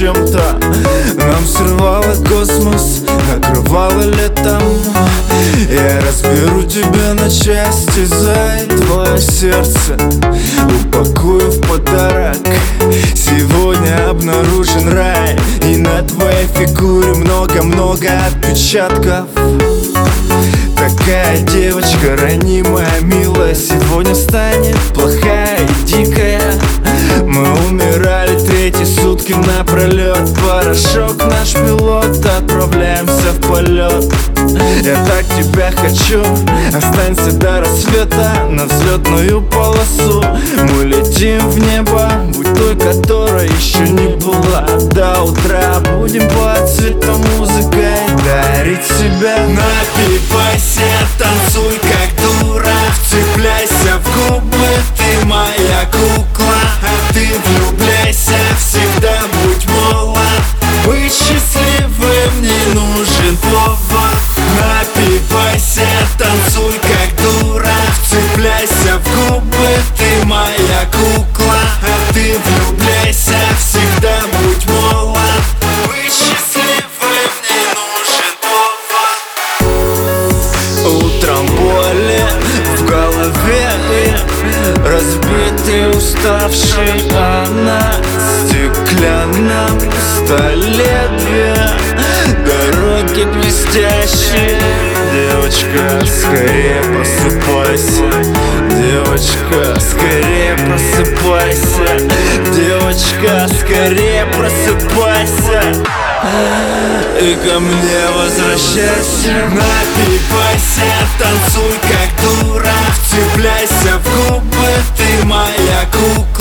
чем-то. Нам срывало космос, накрывало летом. Я разберу тебя на части, зай, твое сердце упакую в подарок. Сегодня обнаружен рай, и на твоей фигуре много-много отпечатков. Такая девочка ранимая, милая, сегодня станет плохая и дикая. Мы умирали третьи сутки напролет. Порошок наш пилот, отправляемся в полет. Я так тебя хочу, останься до рассвета на взлетную полосу. Мы летим в небо, будь той, которой еще не была. До утра будем под цветом музыкой дарить себя. Напивайся, танцуй как дура, вцепляйся в губы, ты моя кукла. А ты влюбляйся, всегда будь молод. Быть счастливым не нужен повод. Напивайся, танцуй как дура, вцепляйся в губы, ты моя кукла. А ты влюбляйся, всегда будь молод. Быть счастливым не нужен повод. Утром боли в голове, разбитый, уставший, а на стеклянном столе две дороги блестящие. Девочка, скорее просыпайся. Девочка, скорее просыпайся. Девочка, скорее просыпайся и ко мне возвращайся. Напивайся, танцуй как дура, вцепляйся в губы, ты моя кукла.